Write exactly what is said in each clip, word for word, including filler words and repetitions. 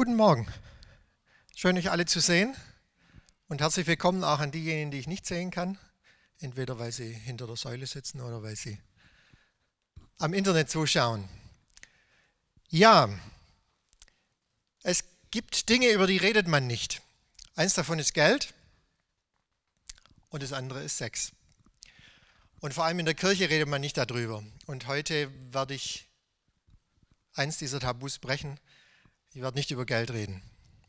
Guten Morgen, schön euch alle zu sehen und herzlich willkommen auch an diejenigen, die ich nicht sehen kann, entweder weil sie hinter der Säule sitzen oder weil sie am Internet zuschauen. Ja, es gibt Dinge, über die redet man nicht. Eins davon ist Geld und das andere ist Sex. Und vor allem in der Kirche redet man nicht darüber. Und heute werde ich eins dieser Tabus brechen. Ich werde nicht über Geld reden.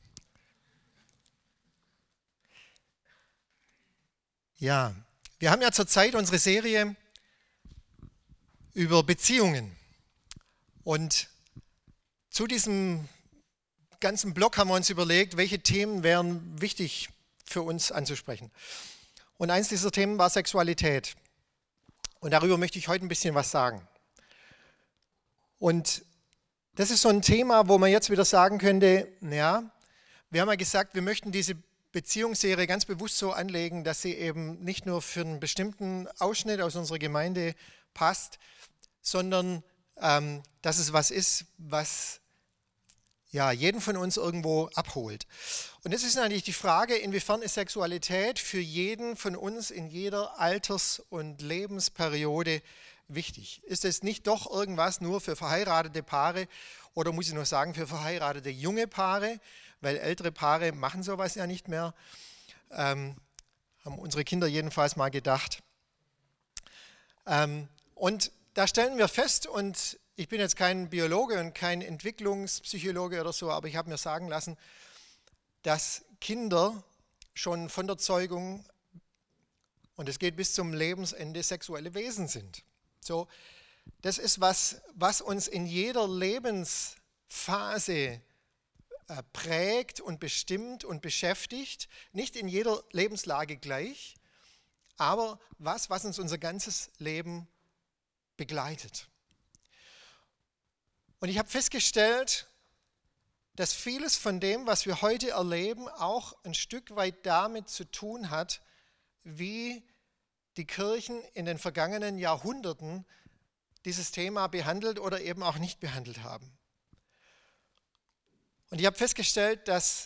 Ja, wir haben ja zurzeit unsere Serie über Beziehungen. Und zu diesem ganzen Block haben wir uns überlegt, welche Themen wären wichtig für uns anzusprechen. Und eins dieser Themen war Sexualität. Und darüber möchte ich heute ein bisschen was sagen. Und das ist so ein Thema, wo man jetzt wieder sagen könnte, ja, wir haben ja gesagt, wir möchten diese Beziehungsserie ganz bewusst so anlegen, dass sie eben nicht nur für einen bestimmten Ausschnitt aus unserer Gemeinde passt, sondern ähm, dass es was ist, was ja, jeden von uns irgendwo abholt. Und jetzt ist natürlich die Frage, inwiefern ist Sexualität für jeden von uns in jeder Alters- und Lebensperiode wichtig? Ist es nicht doch irgendwas nur für verheiratete Paare oder muss ich nur sagen für verheiratete junge Paare, weil ältere Paare machen sowas ja nicht mehr, ähm, haben unsere Kinder jedenfalls mal gedacht. Ähm, und da stellen wir fest, und ich bin jetzt kein Biologe und kein Entwicklungspsychologe oder so, aber ich habe mir sagen lassen, dass Kinder schon von der Zeugung, und es geht bis zum Lebensende, sexuelle Wesen sind. So, das ist was, was uns in jeder Lebensphase äh, prägt und bestimmt und beschäftigt. Nicht in jeder Lebenslage gleich, aber was, was uns unser ganzes Leben begleitet. Und ich habe festgestellt, dass vieles von dem, was wir heute erleben, auch ein Stück weit damit zu tun hat, wie die Kirchen in den vergangenen Jahrhunderten dieses Thema behandelt oder eben auch nicht behandelt haben. Und ich habe festgestellt, dass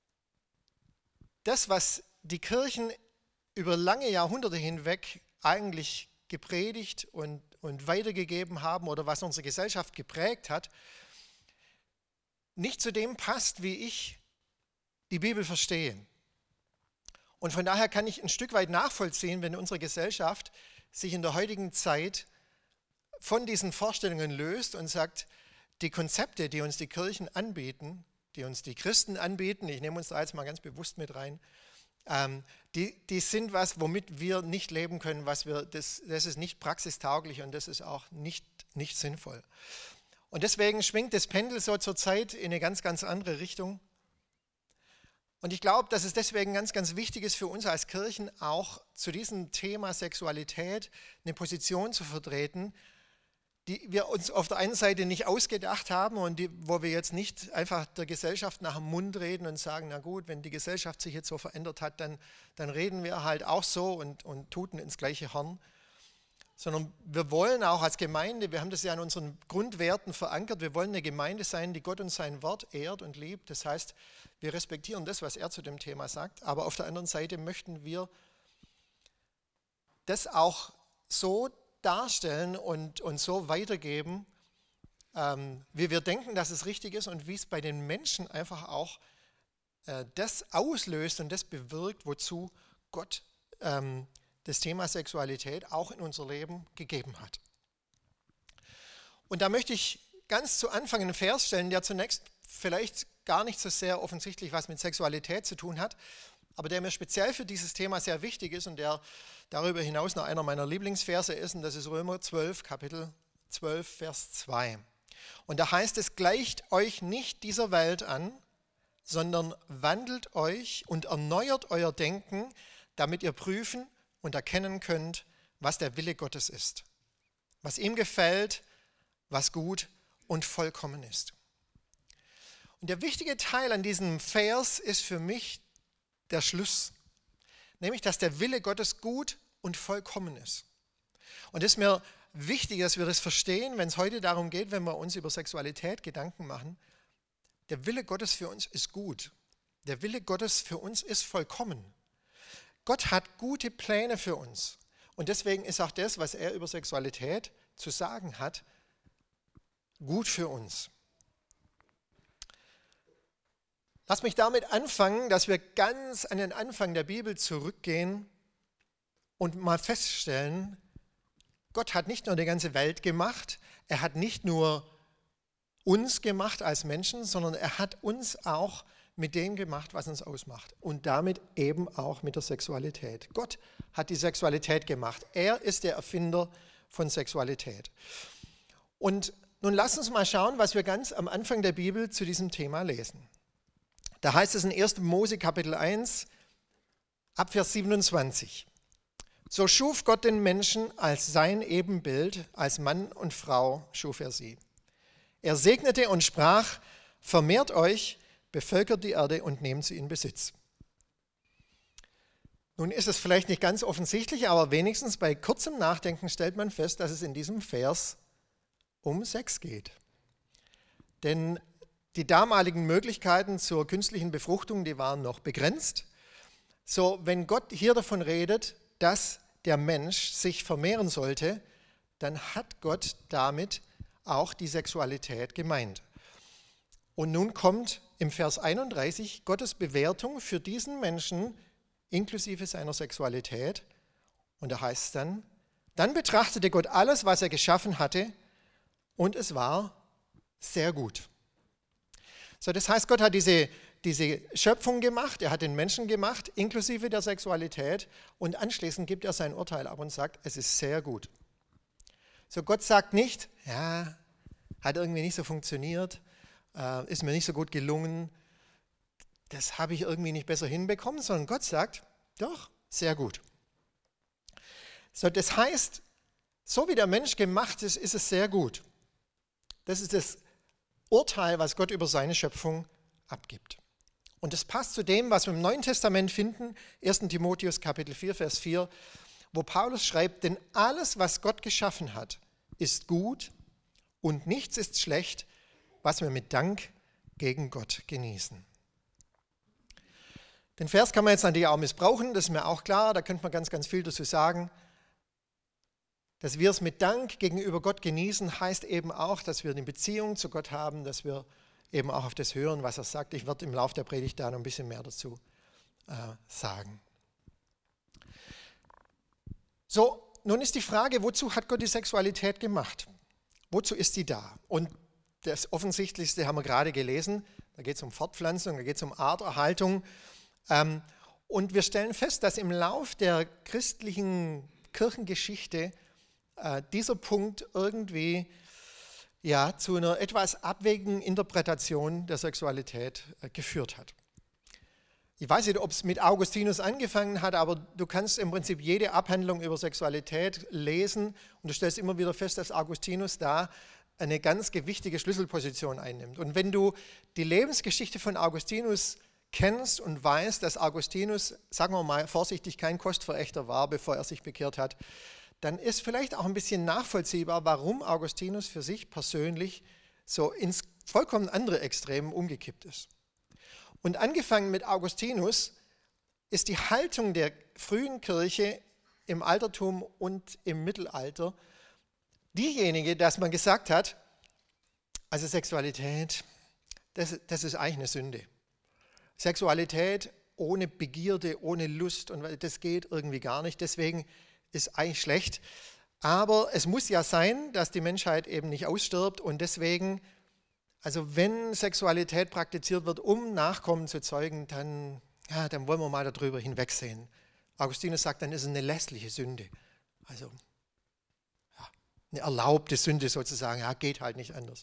das, was die Kirchen über lange Jahrhunderte hinweg eigentlich gepredigt und, und weitergegeben haben oder was unsere Gesellschaft geprägt hat, nicht zu dem passt, wie ich die Bibel verstehe. Und von daher kann ich ein Stück weit nachvollziehen, wenn unsere Gesellschaft sich in der heutigen Zeit von diesen Vorstellungen löst und sagt, die Konzepte, die uns die Kirchen anbieten, die uns die Christen anbieten, ich nehme uns da jetzt mal ganz bewusst mit rein, ähm, die, die sind was, womit wir nicht leben können, was wir, das, das ist nicht praxistauglich und das ist auch nicht, nicht sinnvoll. Und deswegen schwingt das Pendel so zurzeit in eine ganz, ganz andere Richtung. Und ich glaube, dass es deswegen ganz, ganz wichtig ist für uns als Kirchen auch zu diesem Thema Sexualität eine Position zu vertreten, die wir uns auf der einen Seite nicht ausgedacht haben und die, wo wir jetzt nicht einfach der Gesellschaft nach dem Mund reden und sagen, na gut, wenn die Gesellschaft sich jetzt so verändert hat, dann, dann reden wir halt auch so und, und tuten ins gleiche Horn. Sondern wir wollen auch als Gemeinde, wir haben das ja in unseren Grundwerten verankert, wir wollen eine Gemeinde sein, die Gott und sein Wort ehrt und liebt. Das heißt, wir respektieren das, was er zu dem Thema sagt, aber auf der anderen Seite möchten wir das auch so darstellen und, und so weitergeben, ähm, wie wir denken, dass es richtig ist und wie es bei den Menschen einfach auch äh, das auslöst und das bewirkt, wozu Gott ähm, das Thema Sexualität auch in unser Leben gegeben hat. Und da möchte ich ganz zu Anfang einen Vers stellen, der zunächst vielleicht gar nicht so sehr offensichtlich was mit Sexualität zu tun hat, aber der mir speziell für dieses Thema sehr wichtig ist und der darüber hinaus noch einer meiner Lieblingsverse ist, und das ist Römer zwölf, Kapitel zwölf, Vers zwei. Und da heißt es, gleicht euch nicht dieser Welt an, sondern wandelt euch und erneuert euer Denken, damit ihr prüfen und erkennen könnt, was der Wille Gottes ist, was ihm gefällt, was gut und vollkommen ist. Und der wichtige Teil an diesem Vers ist für mich der Schluss, nämlich, dass der Wille Gottes gut und vollkommen ist. Und es ist mir wichtig, dass wir das verstehen, wenn es heute darum geht, wenn wir uns über Sexualität Gedanken machen, Der Wille Gottes für uns ist gut. Der Wille Gottes für uns ist vollkommen. Gott hat gute Pläne für uns. Und deswegen ist auch das, was er über Sexualität zu sagen hat, gut für uns. Lass mich damit anfangen, dass wir ganz an den Anfang der Bibel zurückgehen und mal feststellen, Gott hat nicht nur die ganze Welt gemacht, er hat nicht nur uns gemacht als Menschen, sondern er hat uns auch mit dem gemacht, was uns ausmacht. Und damit eben auch mit der Sexualität. Gott hat die Sexualität gemacht. Er ist der Erfinder von Sexualität. Und nun lasst uns mal schauen, was wir ganz am Anfang der Bibel zu diesem Thema lesen. Da heißt es in ersten Mose Kapitel eins, ab Vers siebenundzwanzig. So schuf Gott den Menschen als sein Ebenbild, als Mann und Frau schuf er sie. Er segnete und sprach, vermehrt euch, bevölkert die Erde und nehmt sie in Besitz. Nun ist es vielleicht nicht ganz offensichtlich, aber wenigstens bei kurzem Nachdenken stellt man fest, dass es in diesem Vers um Sex geht. Denn die damaligen Möglichkeiten zur künstlichen Befruchtung, die waren noch begrenzt. So, wenn Gott hier davon redet, dass der Mensch sich vermehren sollte, dann hat Gott damit auch die Sexualität gemeint. Und nun kommt im Vers einunddreißig Gottes Bewertung für diesen Menschen inklusive seiner Sexualität. Und da heißt es dann, dann betrachtete Gott alles, was er geschaffen hatte, und es war sehr gut. So, das heißt, Gott hat diese, diese Schöpfung gemacht, er hat den Menschen gemacht, inklusive der Sexualität, und anschließend gibt er sein Urteil ab und sagt, es ist sehr gut. So, Gott sagt nicht, ja, hat irgendwie nicht so funktioniert, äh, ist mir nicht so gut gelungen, das habe ich irgendwie nicht besser hinbekommen, sondern Gott sagt, doch, sehr gut. So, das heißt, so wie der Mensch gemacht ist, ist es sehr gut. Das ist das Urteil, was Gott über seine Schöpfung abgibt. Und das passt zu dem, was wir im Neuen Testament finden, ersten Timotheus Kapitel vier, Vers vier, wo Paulus schreibt, denn alles, was Gott geschaffen hat, ist gut und nichts ist schlecht, was wir mit Dank gegen Gott genießen. Den Vers kann man jetzt natürlich auch missbrauchen, das ist mir auch klar, da könnte man ganz, ganz viel dazu sagen. Dass wir es mit Dank gegenüber Gott genießen, heißt eben auch, dass wir eine Beziehung zu Gott haben, dass wir eben auch auf das hören, was er sagt. Ich werde im Laufe der Predigt da noch ein bisschen mehr dazu äh, sagen. So, nun ist die Frage, wozu hat Gott die Sexualität gemacht? Wozu ist sie da? Und das Offensichtlichste haben wir gerade gelesen, da geht es um Fortpflanzung, da geht es um Arterhaltung. Ähm, und wir stellen fest, dass im Lauf der christlichen Kirchengeschichte äh, dieser Punkt irgendwie ja, zu einer etwas abwegigen Interpretation der Sexualität äh, geführt hat. Ich weiß nicht, ob es mit Augustinus angefangen hat, aber du kannst im Prinzip jede Abhandlung über Sexualität lesen und du stellst immer wieder fest, dass Augustinus da eine ganz gewichtige Schlüsselposition einnimmt. Und wenn du die Lebensgeschichte von Augustinus kennst und weißt, dass Augustinus, sagen wir mal vorsichtig, kein Kostverächter war, bevor er sich bekehrt hat, dann ist vielleicht auch ein bisschen nachvollziehbar, warum Augustinus für sich persönlich so ins vollkommen andere Extrem umgekippt ist. Und angefangen mit Augustinus ist die Haltung der frühen Kirche im Altertum und im Mittelalter diejenige, dass man gesagt hat, also Sexualität, das, das ist eigentlich eine Sünde. Sexualität ohne Begierde, ohne Lust, und das geht irgendwie gar nicht, deswegen ist eigentlich schlecht. Aber es muss ja sein, dass die Menschheit eben nicht ausstirbt und deswegen, also wenn Sexualität praktiziert wird, um Nachkommen zu zeugen, dann, ja, dann wollen wir mal darüber hinwegsehen. Augustinus sagt, dann ist es eine lässliche Sünde. Also ja, eine erlaubte Sünde sozusagen, ja, geht halt nicht anders.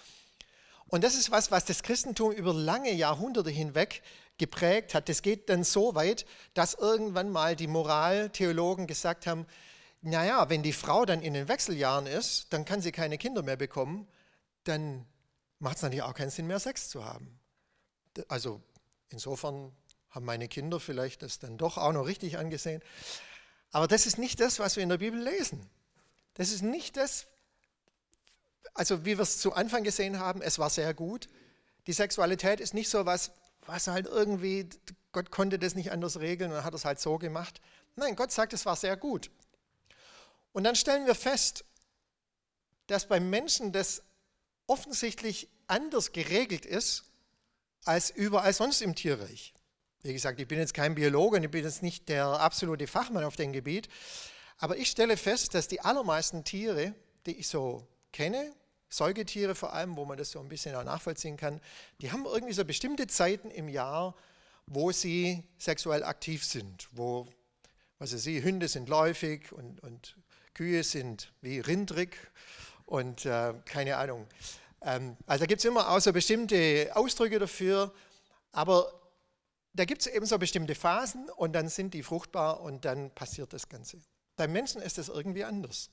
Und das ist was, was das Christentum über lange Jahrhunderte hinweg geprägt hat. Das geht dann so weit, dass irgendwann mal die Moraltheologen gesagt haben, naja, wenn die Frau dann in den Wechseljahren ist, dann kann sie keine Kinder mehr bekommen, dann macht es natürlich auch keinen Sinn mehr, Sex zu haben. Also insofern haben meine Kinder vielleicht das dann doch auch noch richtig angesehen. Aber das ist nicht das, was wir in der Bibel lesen. Das ist nicht das, also wie wir es zu Anfang gesehen haben, es war sehr gut. Die Sexualität ist nicht so was, was halt irgendwie, Gott konnte das nicht anders regeln und dann hat er es halt so gemacht. Nein, Gott sagt, es war sehr gut. Und dann stellen wir fest, dass beim Menschen das offensichtlich anders geregelt ist als überall sonst im Tierreich. Wie gesagt, ich bin jetzt kein Biologe und ich bin jetzt nicht der absolute Fachmann auf dem Gebiet, aber ich stelle fest, dass die allermeisten Tiere, die ich so kenne, Säugetiere vor allem, wo man das so ein bisschen auch nachvollziehen kann, die haben irgendwie so bestimmte Zeiten im Jahr, wo sie sexuell aktiv sind, wo, was weiß ich, Hunde sind läufig und, und Kühe sind wie rindrig und äh, keine Ahnung. Ähm, also da gibt es immer auch so bestimmte Ausdrücke dafür, aber da gibt es eben so bestimmte Phasen und dann sind die fruchtbar und dann passiert das Ganze. Beim Menschen ist das irgendwie anders.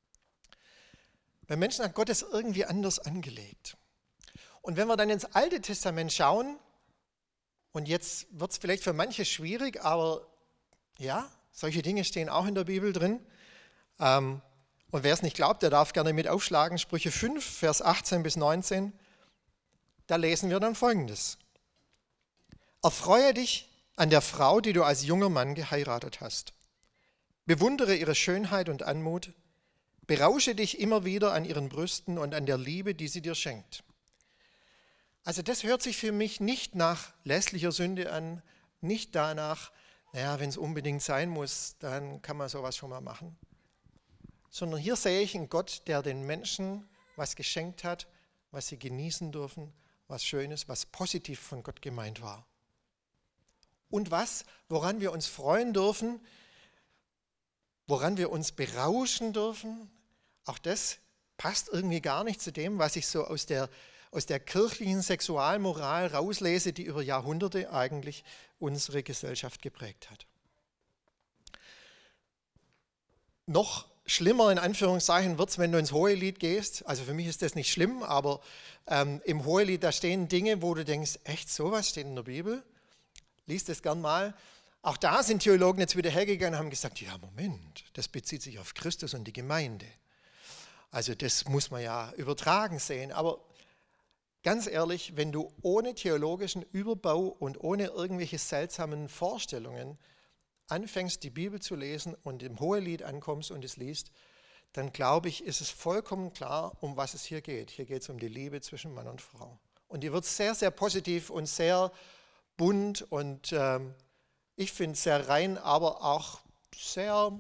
Beim Menschen hat Gott es irgendwie anders angelegt. Und wenn wir dann ins Alte Testament schauen, und jetzt wird es vielleicht für manche schwierig, aber ja, solche Dinge stehen auch in der Bibel drin. Ähm, und wer es nicht glaubt, der darf gerne mit aufschlagen, Sprüche fünf, Vers achtzehn bis neunzehn. Da lesen wir dann Folgendes. Erfreue dich an der Frau, die du als junger Mann geheiratet hast. Bewundere ihre Schönheit und Anmut. Berausche dich immer wieder an ihren Brüsten und an der Liebe, die sie dir schenkt. Also das hört sich für mich nicht nach lässlicher Sünde an, nicht danach, naja, wenn es unbedingt sein muss, dann kann man sowas schon mal machen. Sondern hier sehe ich einen Gott, der den Menschen was geschenkt hat, was sie genießen dürfen, was Schönes, was positiv von Gott gemeint war. Und was, woran wir uns freuen dürfen, woran wir uns berauschen dürfen, auch das passt irgendwie gar nicht zu dem, was ich so aus der, aus der kirchlichen Sexualmoral rauslese, die über Jahrhunderte eigentlich unsere Gesellschaft geprägt hat. Noch schlimmer in Anführungszeichen wird es, wenn du ins Hohelied gehst. Also für mich ist das nicht schlimm, aber ähm, im Hohelied, da stehen Dinge, wo du denkst, echt, sowas steht in der Bibel? Lies das gern mal. Auch da sind Theologen jetzt wieder hergegangen und haben gesagt, ja Moment, das bezieht sich auf Christus und die Gemeinde. Also das muss man ja übertragen sehen. Aber ganz ehrlich, wenn du ohne theologischen Überbau und ohne irgendwelche seltsamen Vorstellungen anfängst, die Bibel zu lesen und im Hohelied ankommst und es liest, dann glaube ich, ist es vollkommen klar, um was es hier geht. Hier geht es um die Liebe zwischen Mann und Frau. Und die wird sehr, sehr positiv und sehr bunt und ähm, ich finde es sehr rein, aber auch sehr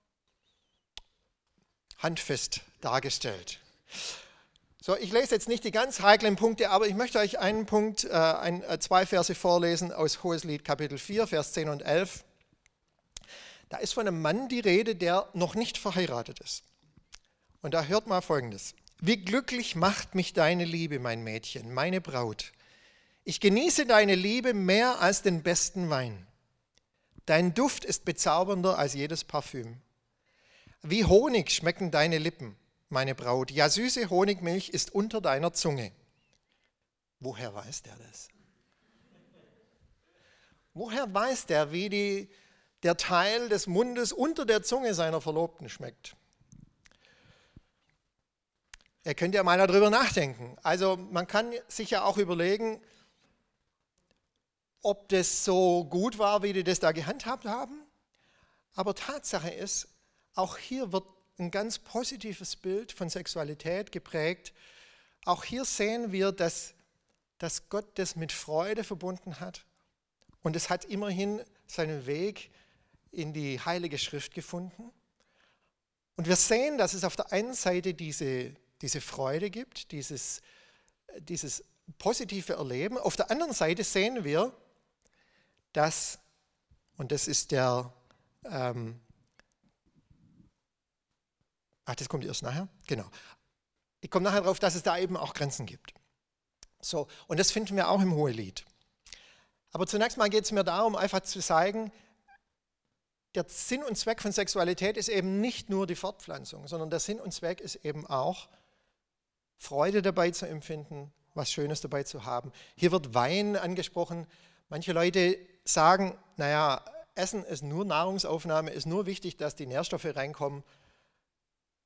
handfest dargestellt. So, ich lese jetzt nicht die ganz heiklen Punkte, aber ich möchte euch einen Punkt, äh, ein, äh, zwei Verse vorlesen aus Hohelied Kapitel vier, Vers zehn und elf. Da ist von einem Mann die Rede, der noch nicht verheiratet ist. Und da hört mal Folgendes. Wie glücklich macht mich deine Liebe, mein Mädchen, meine Braut. Ich genieße deine Liebe mehr als den besten Wein. Dein Duft ist bezaubernder als jedes Parfüm. Wie Honig schmecken deine Lippen, meine Braut. Ja, süße Honigmilch ist unter deiner Zunge. Woher weiß der das? Woher weiß der, wie die, der Teil des Mundes unter der Zunge seiner Verlobten schmeckt? Er könnte ja mal darüber nachdenken. Also man kann sich ja auch überlegen, ob das so gut war, wie die das da gehandhabt haben. Aber Tatsache ist, auch hier wird ein ganz positives Bild von Sexualität geprägt. Auch hier sehen wir, dass, dass Gott das mit Freude verbunden hat. Und es hat immerhin seinen Weg in die Heilige Schrift gefunden. Und wir sehen, dass es auf der einen Seite diese, diese Freude gibt, dieses, dieses positive Erleben. Auf der anderen Seite sehen wir, dass, und das ist der, ähm, ach, das kommt erst nachher, genau. Ich komme nachher darauf, dass es da eben auch Grenzen gibt. So, und das finden wir auch im Hohelied. Aber zunächst mal geht es mir darum, einfach zu zeigen, der Sinn und Zweck von Sexualität ist eben nicht nur die Fortpflanzung, sondern der Sinn und Zweck ist eben auch, Freude dabei zu empfinden, was Schönes dabei zu haben. Hier wird Wein angesprochen. Manche Leute sagen, naja, Essen ist nur Nahrungsaufnahme, ist nur wichtig, dass die Nährstoffe reinkommen.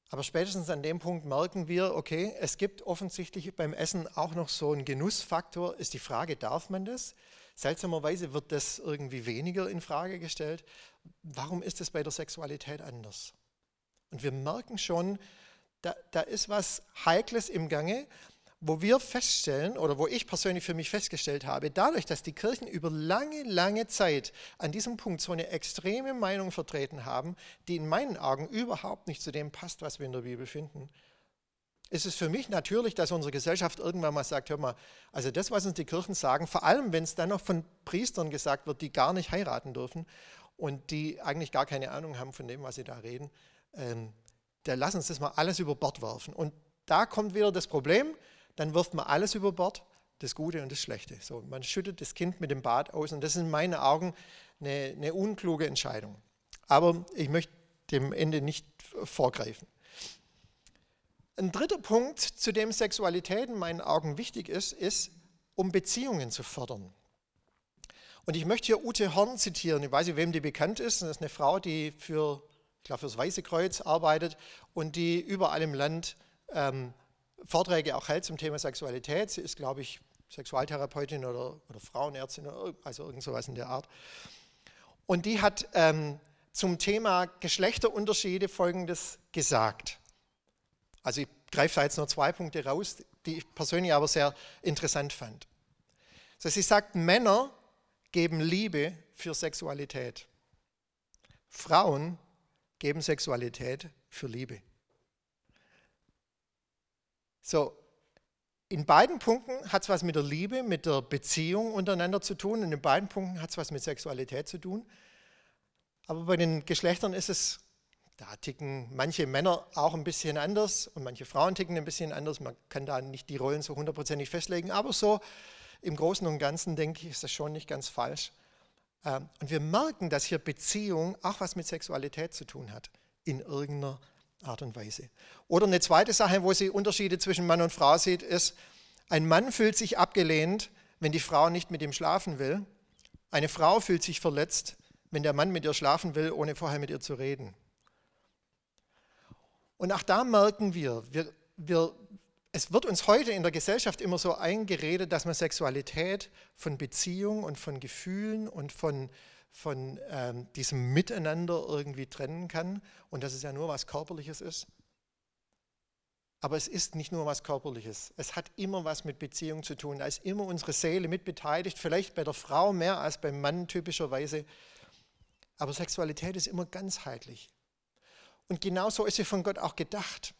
Aber spätestens an dem Punkt merken wir, okay, es gibt offensichtlich beim Essen auch noch so einen Genussfaktor. Ist die Frage, darf man das? Seltsamerweise wird das irgendwie weniger in Frage gestellt. Warum ist es bei der Sexualität anders? Und wir merken schon, da, da ist was Heikles im Gange, wo wir feststellen, oder wo ich persönlich für mich festgestellt habe, dadurch, dass die Kirchen über lange, lange Zeit an diesem Punkt so eine extreme Meinung vertreten haben, die in meinen Augen überhaupt nicht zu dem passt, was wir in der Bibel finden, ist es für mich natürlich, dass unsere Gesellschaft irgendwann mal sagt, hör mal, also das, was uns die Kirchen sagen, vor allem wenn es dann noch von Priestern gesagt wird, die gar nicht heiraten dürfen und die eigentlich gar keine Ahnung haben von dem, was sie da reden, ähm, da lass uns das mal alles über Bord werfen. Und da kommt wieder das Problem, dann wirft man alles über Bord, das Gute und das Schlechte. So, man schüttet das Kind mit dem Bad aus und das ist in meinen Augen eine, eine unkluge Entscheidung. Aber ich möchte dem Ende nicht vorgreifen. Ein dritter Punkt, zu dem Sexualität in meinen Augen wichtig ist, ist, um Beziehungen zu fördern. Und ich möchte hier Ute Horn zitieren. Ich weiß nicht, wem die bekannt ist. Das ist eine Frau, die für, ich glaube, für das Weiße Kreuz arbeitet und die überall im Land ähm, Vorträge auch hält zum Thema Sexualität. Sie ist, glaube ich, Sexualtherapeutin oder, oder Frauenärztin, oder, also irgend sowas in der Art. Und die hat ähm, zum Thema Geschlechterunterschiede Folgendes gesagt. Also ich greife da jetzt nur zwei Punkte raus, die ich persönlich aber sehr interessant fand. Also sie sagt, Männer geben Liebe für Sexualität. Frauen geben Sexualität für Liebe. So, in beiden Punkten hat es was mit der Liebe, mit der Beziehung untereinander zu tun und in beiden Punkten hat es was mit Sexualität zu tun. Aber bei den Geschlechtern ist es, da ticken manche Männer auch ein bisschen anders und manche Frauen ticken ein bisschen anders. Man kann da nicht die Rollen so hundertprozentig festlegen, aber so im Großen und Ganzen, denke ich, ist das schon nicht ganz falsch. Und wir merken, dass hier Beziehung auch was mit Sexualität zu tun hat, in irgendeiner Art und Weise. Oder eine zweite Sache, wo sie Unterschiede zwischen Mann und Frau sieht, ist, ein Mann fühlt sich abgelehnt, wenn die Frau nicht mit ihm schlafen will. Eine Frau fühlt sich verletzt, wenn der Mann mit ihr schlafen will, ohne vorher mit ihr zu reden. Und auch da merken wir, wir, wir, es wird uns heute in der Gesellschaft immer so eingeredet, dass man Sexualität von Beziehung und von Gefühlen und von von ähm, diesem Miteinander irgendwie trennen kann und dass es ja nur was Körperliches ist. Aber es ist nicht nur was Körperliches. Es hat immer was mit Beziehung zu tun. Da ist immer unsere Seele mit beteiligt, vielleicht bei der Frau mehr als beim Mann typischerweise. Aber Sexualität ist immer ganzheitlich. Und genauso ist sie von Gott auch gedacht.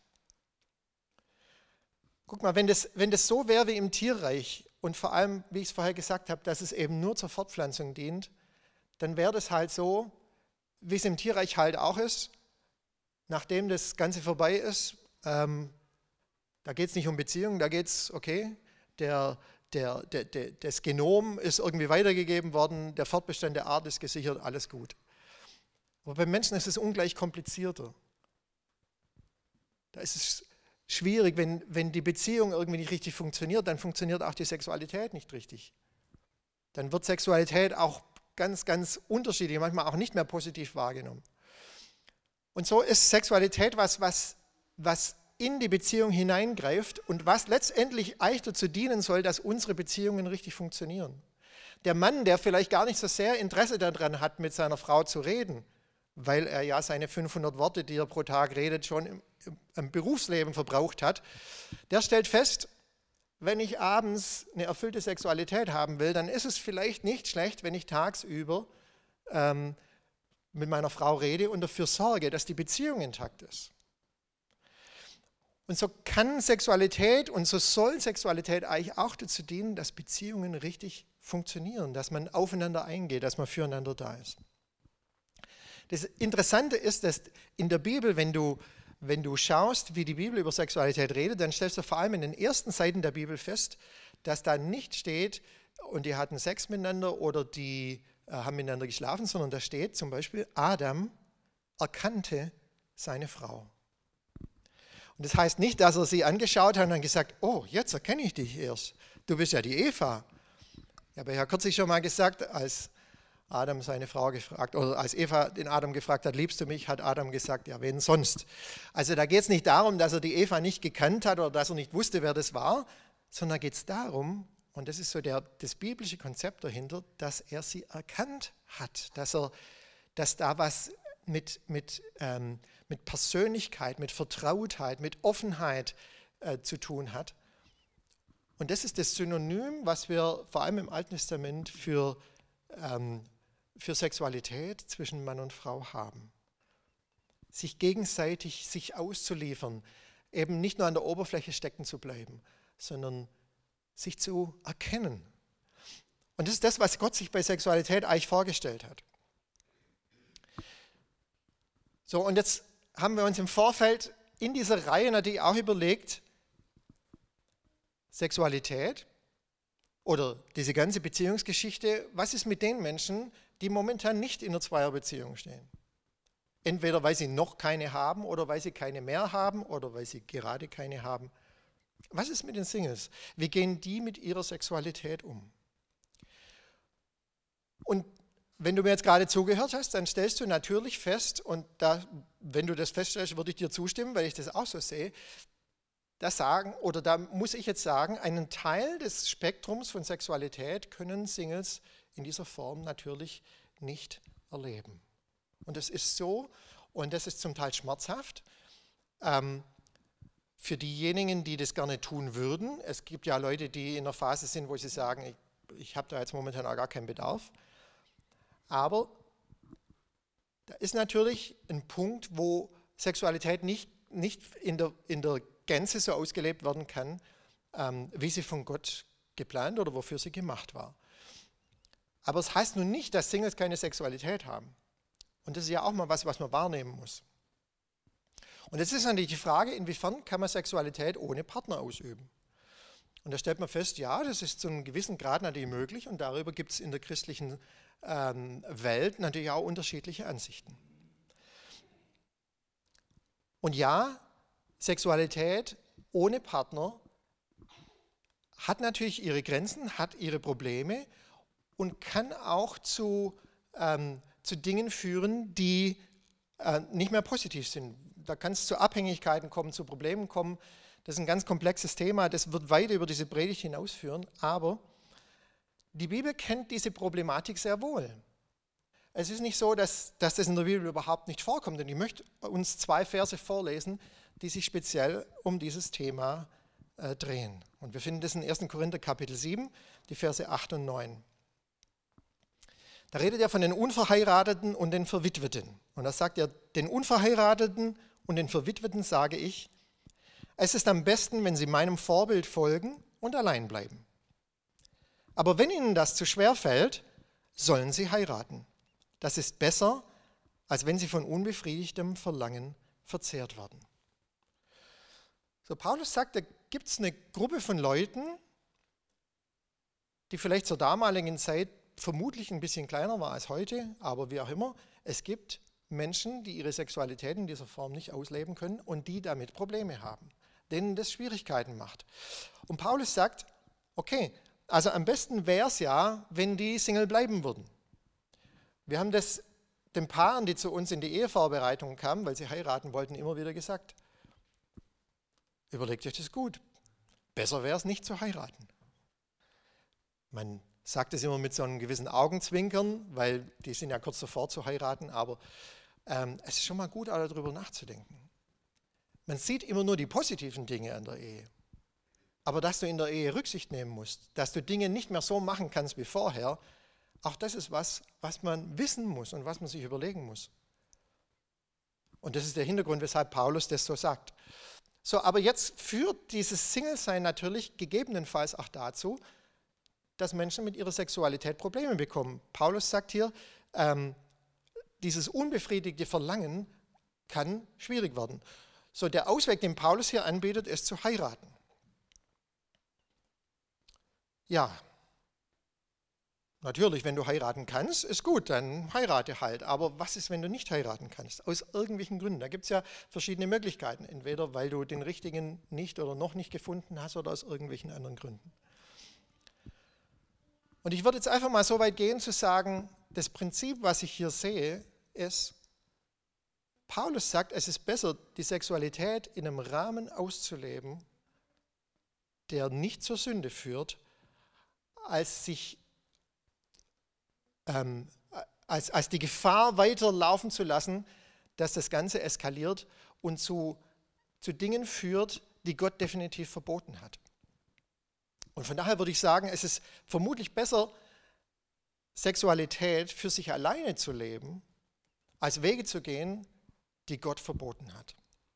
Guck mal, wenn das, wenn das so wäre wie im Tierreich und vor allem, wie ich es vorher gesagt habe, dass es eben nur zur Fortpflanzung dient, dann wäre das halt so, wie es im Tierreich halt auch ist, nachdem das Ganze vorbei ist, ähm, da geht es nicht um Beziehungen, da geht es, okay, der, der, der, der, das Genom ist irgendwie weitergegeben worden, der Fortbestand der Art ist gesichert, alles gut. Aber beim Menschen ist es ungleich komplizierter. Da ist es schwierig, wenn, wenn die Beziehung irgendwie nicht richtig funktioniert, dann funktioniert auch die Sexualität nicht richtig. Dann wird Sexualität auch ganz, ganz unterschiedlich, manchmal auch nicht mehr positiv wahrgenommen. Und so ist Sexualität was, was, was in die Beziehung hineingreift und was letztendlich eigentlich dazu dienen soll, dass unsere Beziehungen richtig funktionieren. Der Mann, der vielleicht gar nicht so sehr Interesse daran hat, mit seiner Frau zu reden, weil er ja seine fünfhundert Worte, die er pro Tag redet, schon im, im Berufsleben verbraucht hat, der stellt fest, wenn ich abends eine erfüllte Sexualität haben will, dann ist es vielleicht nicht schlecht, wenn ich tagsüber ähm, mit meiner Frau rede und dafür sorge, dass die Beziehung intakt ist. Und so kann Sexualität und so soll Sexualität eigentlich auch dazu dienen, dass Beziehungen richtig funktionieren, dass man aufeinander eingeht, dass man füreinander da ist. Das Interessante ist, dass in der Bibel, wenn du Wenn du schaust, wie die Bibel über Sexualität redet, dann stellst du vor allem in den ersten Seiten der Bibel fest, dass da nicht steht, und die hatten Sex miteinander oder die äh, haben miteinander geschlafen, sondern da steht zum Beispiel, Adam erkannte seine Frau. Und das heißt nicht, dass er sie angeschaut hat und dann gesagt, oh, jetzt erkenne ich dich erst, du bist ja die Eva. Ich habe ja kürzlich schon mal gesagt, als, Adam seine Frau gefragt, oder als Eva den Adam gefragt hat, liebst du mich, hat Adam gesagt, ja, wen sonst? Also da geht es nicht darum, dass er die Eva nicht gekannt hat oder dass er nicht wusste, wer das war, sondern da geht es darum, und das ist so der, das biblische Konzept dahinter, dass er sie erkannt hat, dass, er, dass da was mit, mit, ähm, mit Persönlichkeit, mit Vertrautheit, mit Offenheit äh, zu tun hat. Und das ist das Synonym, was wir vor allem im Alten Testament für, ähm, für Sexualität zwischen Mann und Frau haben. Sich gegenseitig sich auszuliefern, eben nicht nur an der Oberfläche stecken zu bleiben, sondern sich zu erkennen. Und das ist das, was Gott sich bei Sexualität eigentlich vorgestellt hat. So, und jetzt haben wir uns im Vorfeld in dieser Reihe natürlich auch überlegt, Sexualität oder diese ganze Beziehungsgeschichte, was ist mit den Menschen, die momentan nicht in einer Zweierbeziehung stehen? Entweder weil sie noch keine haben oder weil sie keine mehr haben oder weil sie gerade keine haben. Was ist mit den Singles? Wie gehen die mit ihrer Sexualität um? Und wenn du mir jetzt gerade zugehört hast, dann stellst du natürlich fest, und da, wenn du das feststellst, würde ich dir zustimmen, weil ich das auch so sehe, da sagen, oder da muss ich jetzt sagen, einen Teil des Spektrums von Sexualität können Singles in dieser Form natürlich nicht erleben. Und das ist so, und das ist zum Teil schmerzhaft. Ähm, Für diejenigen, die das gerne tun würden, es gibt ja Leute, die in einer Phase sind, wo sie sagen, ich, ich habe da jetzt momentan auch gar keinen Bedarf. Aber da ist natürlich ein Punkt, wo Sexualität nicht, nicht in, der, in der Gänze so ausgelebt werden kann, ähm, wie sie von Gott geplant oder wofür sie gemacht war. Aber es das heißt nun nicht, dass Singles keine Sexualität haben. Und das ist ja auch mal was, was man wahrnehmen muss. Und jetzt ist natürlich die Frage, inwiefern kann man Sexualität ohne Partner ausüben? Und da stellt man fest, ja, das ist zu einem gewissen Grad natürlich möglich, und darüber gibt es in der christlichen ähm, Welt natürlich auch unterschiedliche Ansichten. Und ja, Sexualität ohne Partner hat natürlich ihre Grenzen, hat ihre Probleme und kann auch zu, ähm, zu Dingen führen, die äh, nicht mehr positiv sind. Da kann es zu Abhängigkeiten kommen, zu Problemen kommen. Das ist ein ganz komplexes Thema, das wird weit über diese Predigt hinausführen, aber die Bibel kennt diese Problematik sehr wohl. Es ist nicht so, dass, dass das in der Bibel überhaupt nicht vorkommt, und ich möchte uns zwei Verse vorlesen, die sich speziell um dieses Thema äh, drehen. Und wir finden das in ersten Korinther Kapitel sieben, die Verse acht und neun. Da redet er von den Unverheirateten und den Verwitweten. Und da sagt er, den Unverheirateten und den Verwitweten sage ich, es ist am besten, wenn sie meinem Vorbild folgen und allein bleiben. Aber wenn ihnen das zu schwer fällt, sollen sie heiraten. Das ist besser, als wenn sie von unbefriedigtem Verlangen verzehrt werden. So, Paulus sagt, da gibt es eine Gruppe von Leuten, die vielleicht zur damaligen Zeit vermutlich ein bisschen kleiner war als heute, aber wie auch immer, es gibt Menschen, die ihre Sexualität in dieser Form nicht ausleben können und die damit Probleme haben, denen das Schwierigkeiten macht. Und Paulus sagt, okay, also am besten wäre es ja, wenn die Single bleiben würden. Wir haben das den Paaren, die zu uns in die Ehevorbereitung kamen, weil sie heiraten wollten, immer wieder gesagt. Überlegt euch das gut. Besser wäre es nicht zu heiraten. Man sagt es immer mit so einem gewissen Augenzwinkern, weil die sind ja kurz davor zu heiraten, aber ähm, es ist schon mal gut, darüber nachzudenken. Man sieht immer nur die positiven Dinge an der Ehe. Aber dass du in der Ehe Rücksicht nehmen musst, dass du Dinge nicht mehr so machen kannst wie vorher, auch das ist was, was man wissen muss und was man sich überlegen muss. Und das ist der Hintergrund, weshalb Paulus das so sagt. So, aber jetzt führt dieses Single-Sein natürlich gegebenenfalls auch dazu, dass Menschen mit ihrer Sexualität Probleme bekommen. Paulus sagt hier, ähm, dieses unbefriedigte Verlangen kann schwierig werden. So, der Ausweg, den Paulus hier anbietet, ist zu heiraten. Ja, natürlich, wenn du heiraten kannst, ist gut, dann heirate halt. Aber was ist, wenn du nicht heiraten kannst? Aus irgendwelchen Gründen. Da gibt es ja verschiedene Möglichkeiten. Entweder weil du den richtigen nicht oder noch nicht gefunden hast oder aus irgendwelchen anderen Gründen. Und ich würde jetzt einfach mal so weit gehen zu sagen, das Prinzip, was ich hier sehe, ist, Paulus sagt, es ist besser, die Sexualität in einem Rahmen auszuleben, der nicht zur Sünde führt, als sich ähm, als, als die Gefahr weiter laufen zu lassen, dass das Ganze eskaliert und zu, zu Dingen führt, die Gott definitiv verboten hat. Und von daher würde ich sagen, es ist vermutlich besser, Sexualität für sich alleine zu leben, als Wege zu gehen, die Gott verboten hat.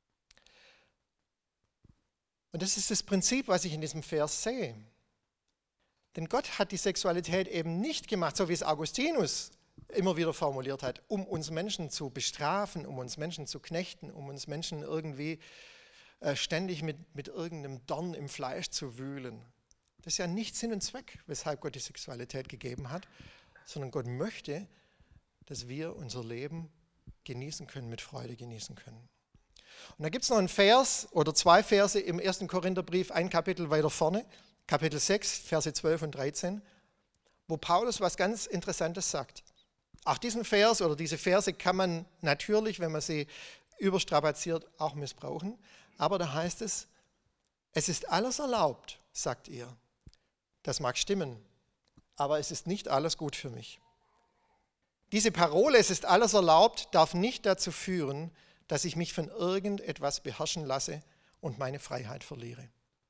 Und das ist das Prinzip, was ich in diesem Vers sehe. Denn Gott hat die Sexualität eben nicht gemacht, so wie es Augustinus immer wieder formuliert hat, um uns Menschen zu bestrafen, um uns Menschen zu knechten, um uns Menschen irgendwie äh, ständig mit, mit irgendeinem Dorn im Fleisch zu wühlen. Das ist ja nicht Sinn und Zweck, weshalb Gott die Sexualität gegeben hat, sondern Gott möchte, dass wir unser Leben genießen können, mit Freude genießen können. Und da gibt es noch einen Vers oder zwei Verse im ersten Korintherbrief, ein Kapitel weiter vorne, Kapitel sechs, Verse zwölf und dreizehn, wo Paulus was ganz Interessantes sagt. Auch diesen Vers oder diese Verse kann man natürlich, wenn man sie überstrapaziert, auch missbrauchen. Aber da heißt es, es ist alles erlaubt, sagt ihr. Das mag stimmen, aber es ist nicht alles gut für mich. Diese Parole, es ist alles erlaubt, darf nicht dazu führen, dass ich mich von irgendetwas beherrschen lasse und meine Freiheit verliere.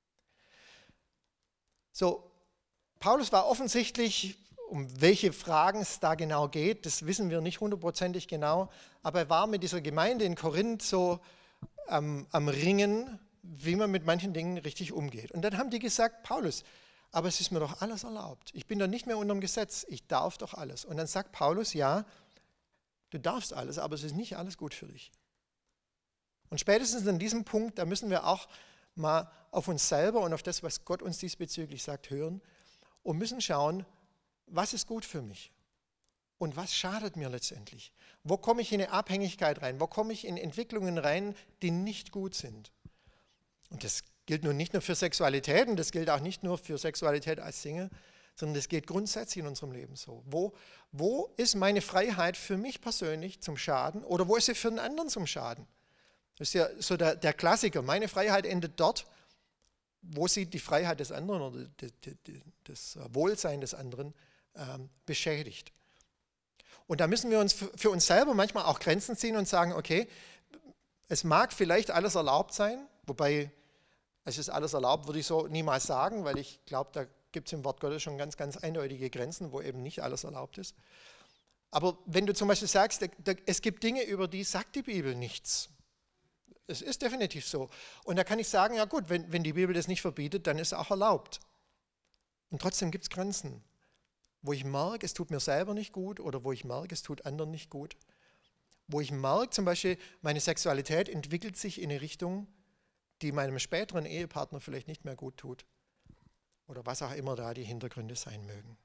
So, Paulus war offensichtlich, um welche Fragen es da genau geht, das wissen wir nicht hundertprozentig genau, aber er war mit dieser Gemeinde in Korinth so am, am Ringen, wie man mit manchen Dingen richtig umgeht. Und dann haben die gesagt, Paulus, aber es ist mir doch alles erlaubt. Ich bin doch nicht mehr unter dem Gesetz, ich darf doch alles. Und dann sagt Paulus, ja, du darfst alles, aber es ist nicht alles gut für dich. Und spätestens an diesem Punkt, da müssen wir auch mal auf uns selber und auf das, was Gott uns diesbezüglich sagt, hören und müssen schauen, was ist gut für mich und was schadet mir letztendlich? Wo komme ich in eine Abhängigkeit rein? Wo komme ich in Entwicklungen rein, die nicht gut sind? Und das gilt nun nicht nur für Sexualität und das gilt auch nicht nur für Sexualität als Single, sondern das geht grundsätzlich in unserem Leben so. Wo, wo ist meine Freiheit für mich persönlich zum Schaden oder wo ist sie für den anderen zum Schaden? Das ist ja so der, der Klassiker. Meine Freiheit endet dort, wo sie die Freiheit des anderen oder das Wohlsein des anderen ähm, beschädigt. Und da müssen wir uns für uns selber manchmal auch Grenzen ziehen und sagen, okay, es mag vielleicht alles erlaubt sein, wobei es ist alles erlaubt, würde ich so niemals sagen, weil ich glaube, da gibt es im Wort Gottes schon ganz, ganz eindeutige Grenzen, wo eben nicht alles erlaubt ist. Aber wenn du zum Beispiel sagst, da, da, es gibt Dinge, über die sagt die Bibel nichts. Es ist definitiv so. Und da kann ich sagen, ja gut, wenn, wenn die Bibel das nicht verbietet, dann ist es auch erlaubt. Und trotzdem gibt es Grenzen, wo ich merke, es tut mir selber nicht gut oder wo ich merke, es tut anderen nicht gut. Wo ich merke, zum Beispiel, meine Sexualität entwickelt sich in eine Richtung, die meinem späteren Ehepartner vielleicht nicht mehr gut tut. Oder was auch immer da die Hintergründe sein mögen.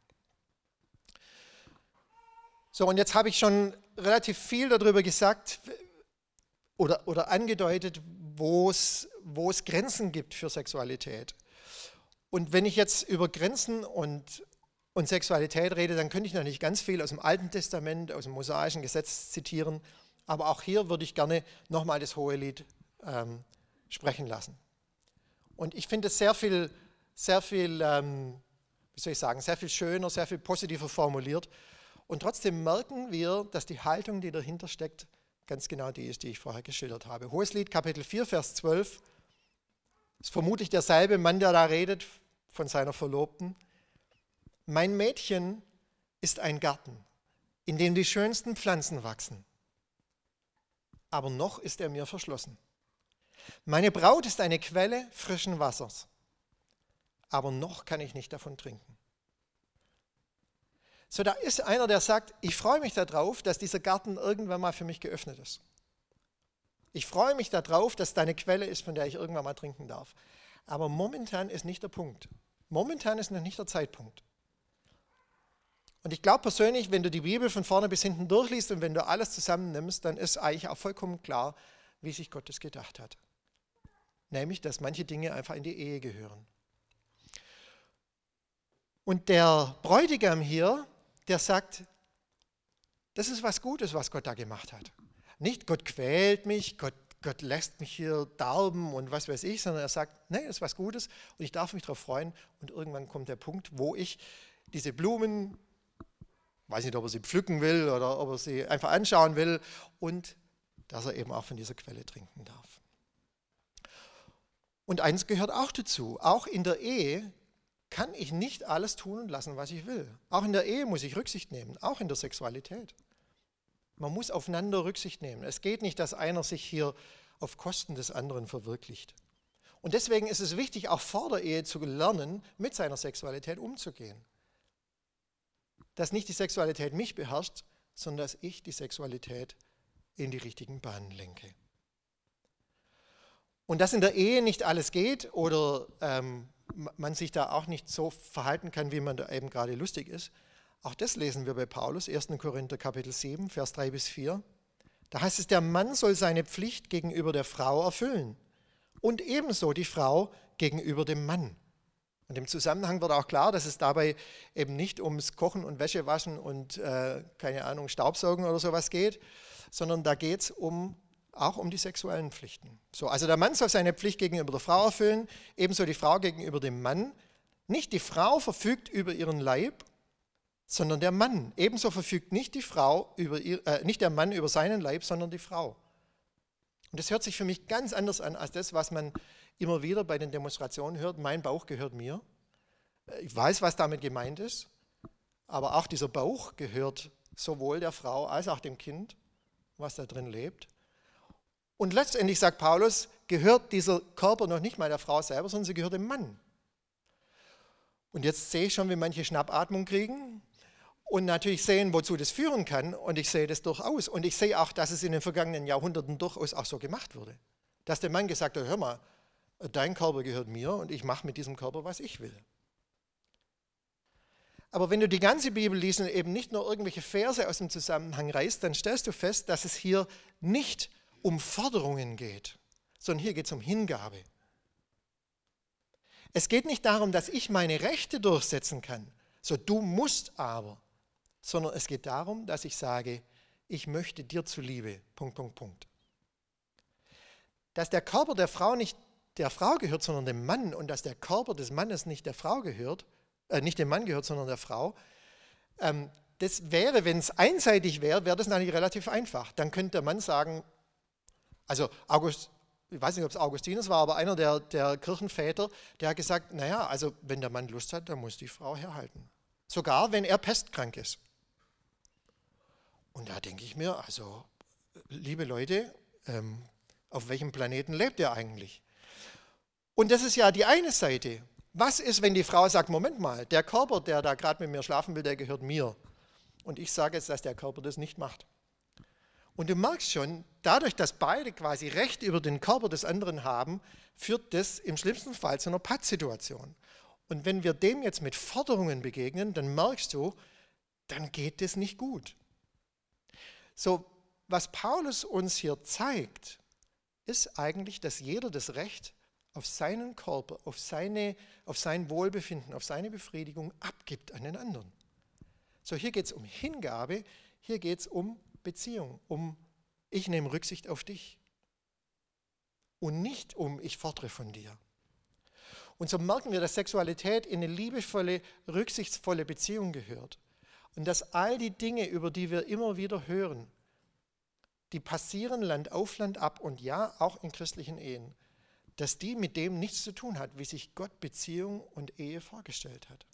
So, und jetzt habe ich schon relativ viel darüber gesagt oder, oder angedeutet, wo es, wo es Grenzen gibt für Sexualität. Und wenn ich jetzt über Grenzen und, und Sexualität rede, dann könnte ich noch nicht ganz viel aus dem Alten Testament, aus dem mosaischen Gesetz zitieren, aber auch hier würde ich gerne nochmal das Hohelied ähm, sprechen lassen. Und ich finde es sehr viel, sehr viel, ähm, wie soll ich sagen, sehr viel schöner, sehr viel positiver formuliert. Und trotzdem merken wir, dass die Haltung, die dahinter steckt, ganz genau die ist, die ich vorher geschildert habe. Hohelied, Kapitel vier, Vers zwölf, ist vermutlich derselbe Mann, der da redet von seiner Verlobten. Mein Mädchen ist ein Garten, in dem die schönsten Pflanzen wachsen. Aber noch ist er mir verschlossen. Meine Braut ist eine Quelle frischen Wassers, aber noch kann ich nicht davon trinken. So, da ist einer, der sagt, ich freue mich darauf, dass dieser Garten irgendwann mal für mich geöffnet ist. Ich freue mich darauf, dass da eine Quelle ist, von der ich irgendwann mal trinken darf. Aber momentan ist nicht der Punkt. Momentan ist noch nicht der Zeitpunkt. Und ich glaube persönlich, wenn du die Bibel von vorne bis hinten durchliest und wenn du alles zusammennimmst, dann ist eigentlich auch vollkommen klar, wie sich Gott das gedacht hat. Nämlich, dass manche Dinge einfach in die Ehe gehören. Und der Bräutigam hier, der sagt, Das ist was Gutes, was Gott da gemacht hat. Nicht Gott quält mich, Gott, Gott lässt mich hier darben und was weiß ich, sondern er sagt, nee, das ist was Gutes und ich darf mich darauf freuen. Und irgendwann kommt der Punkt, wo ich diese Blumen, weiß nicht, ob er sie pflücken will oder ob er sie einfach anschauen will und dass er eben auch von dieser Quelle trinken darf. Und eins gehört auch dazu, auch in der Ehe kann ich nicht alles tun und lassen, was ich will. Auch in der Ehe muss ich Rücksicht nehmen, auch in der Sexualität. Man muss aufeinander Rücksicht nehmen. Es geht nicht, dass einer sich hier auf Kosten des anderen verwirklicht. Und deswegen ist es wichtig, auch vor der Ehe zu lernen, mit seiner Sexualität umzugehen. Dass nicht die Sexualität mich beherrscht, sondern dass ich die Sexualität in die richtigen Bahnen lenke. Und dass in der Ehe nicht alles geht oder ähm, man sich da auch nicht so verhalten kann, wie man da eben gerade lustig ist, auch das lesen wir bei Paulus, erster Korinther Kapitel sieben, Vers drei bis vier. Da heißt es, der Mann soll seine Pflicht gegenüber der Frau erfüllen und ebenso die Frau gegenüber dem Mann. Und im Zusammenhang wird auch klar, dass es dabei eben nicht ums Kochen und Wäsche waschen und, äh, keine Ahnung, Staubsaugen oder sowas geht, sondern da geht es um, auch um die sexuellen Pflichten. So, also der Mann soll seine Pflicht gegenüber der Frau erfüllen, ebenso die Frau gegenüber dem Mann. Nicht die Frau verfügt über ihren Leib, sondern der Mann. Ebenso verfügt nicht, die Frau über ihr, äh, nicht der Mann über seinen Leib, sondern die Frau. Und das hört sich für mich ganz anders an als das, was man immer wieder bei den Demonstrationen hört. Mein Bauch gehört mir. Ich weiß, was damit gemeint ist, aber auch dieser Bauch gehört sowohl der Frau als auch dem Kind, was da drin lebt. Und letztendlich, sagt Paulus, gehört dieser Körper noch nicht mal der Frau selber, sondern sie gehört dem Mann. Und jetzt sehe ich schon, wie manche Schnappatmung kriegen und natürlich sehen, wozu das führen kann. Und ich sehe das durchaus. Und ich sehe auch, dass es in den vergangenen Jahrhunderten durchaus auch so gemacht wurde. Dass der Mann gesagt hat, hör mal, dein Körper gehört mir und ich mache mit diesem Körper, was ich will. Aber wenn du die ganze Bibel liest und eben nicht nur irgendwelche Verse aus dem Zusammenhang reißt, dann stellst du fest, dass es hier nicht um Forderungen geht, sondern hier geht es um Hingabe. Es geht nicht darum, dass ich meine Rechte durchsetzen kann, so du musst aber, sondern es geht darum, dass ich sage, ich möchte dir zuliebe, Punkt, Punkt, Punkt. Dass der Körper der Frau nicht der Frau gehört, sondern dem Mann und dass der Körper des Mannes nicht der Frau gehört, äh, nicht dem Mann gehört, sondern der Frau, ähm, das wäre, wenn es einseitig wäre, wäre das natürlich relativ einfach. Dann könnte der Mann sagen, also August, ich weiß nicht, ob es Augustinus war, aber einer der, der Kirchenväter, der hat gesagt, naja, also wenn der Mann Lust hat, dann muss die Frau herhalten. Sogar, wenn er pestkrank ist. Und da denke ich mir, also, liebe Leute, ähm, auf welchem Planeten lebt ihr eigentlich? Und das ist ja die eine Seite. Was ist, wenn die Frau sagt, Moment mal, der Körper, der da gerade mit mir schlafen will, der gehört mir. Und ich sage jetzt, dass der Körper das nicht macht. Und du merkst schon, dadurch, dass beide quasi Recht über den Körper des anderen haben, führt das im schlimmsten Fall zu einer Pattsituation. Und wenn wir dem jetzt mit Forderungen begegnen, dann merkst du, dann geht das nicht gut. So, was Paulus uns hier zeigt, ist eigentlich, dass jeder das Recht auf seinen Körper, auf, seine, auf sein Wohlbefinden, auf seine Befriedigung abgibt an den anderen. So, hier geht es um Hingabe, hier geht es um Beziehung, um ich nehme Rücksicht auf dich und nicht um ich fordere von dir. Und so merken wir, dass Sexualität in eine liebevolle, rücksichtsvolle Beziehung gehört und dass all die Dinge, über die wir immer wieder hören, die passieren Land auf Land ab und ja, auch in christlichen Ehen, dass die mit dem nichts zu tun hat, wie sich Gott Beziehung und Ehe vorgestellt hat.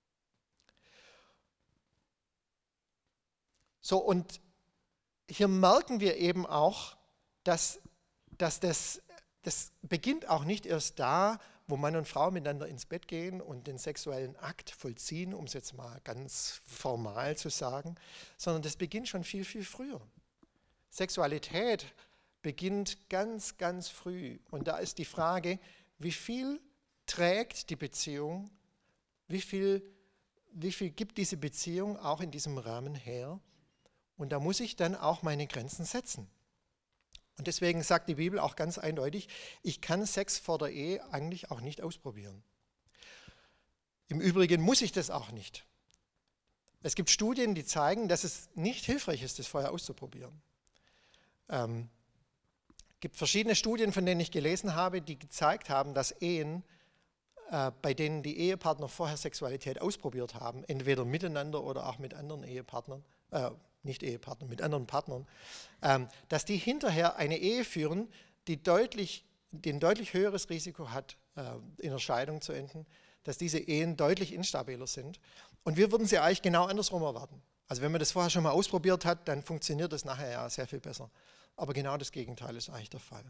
So, und hier merken wir eben auch, dass, dass das, das beginnt auch nicht erst da, wo Mann und Frau miteinander ins Bett gehen und den sexuellen Akt vollziehen, um es jetzt mal ganz formal zu sagen, sondern das beginnt schon viel, viel früher. Sexualität beginnt ganz, ganz früh. Und da ist die Frage, wie viel trägt die Beziehung, wie viel, wie viel gibt diese Beziehung auch in diesem Rahmen her? Und da muss ich dann auch meine Grenzen setzen. Und deswegen sagt die Bibel auch ganz eindeutig, ich kann Sex vor der Ehe eigentlich auch nicht ausprobieren. Im Übrigen muss ich das auch nicht. Es gibt Studien, die zeigen, dass es nicht hilfreich ist, das vorher auszuprobieren. Ähm, es gibt verschiedene Studien, von denen ich gelesen habe, die gezeigt haben, dass Ehen, äh, bei denen die Ehepartner vorher Sexualität ausprobiert haben, entweder miteinander oder auch mit anderen Ehepartnern, äh, nicht Ehepartnern, mit anderen Partnern, ähm, dass die hinterher eine Ehe führen, die deutlich, die ein deutlich höheres Risiko hat, äh, in der Scheidung zu enden, dass diese Ehen deutlich instabiler sind. Und wir würden sie eigentlich genau andersrum erwarten. Also wenn man das vorher schon mal ausprobiert hat, dann funktioniert das nachher ja sehr viel besser. Aber genau das Gegenteil ist eigentlich der Fall.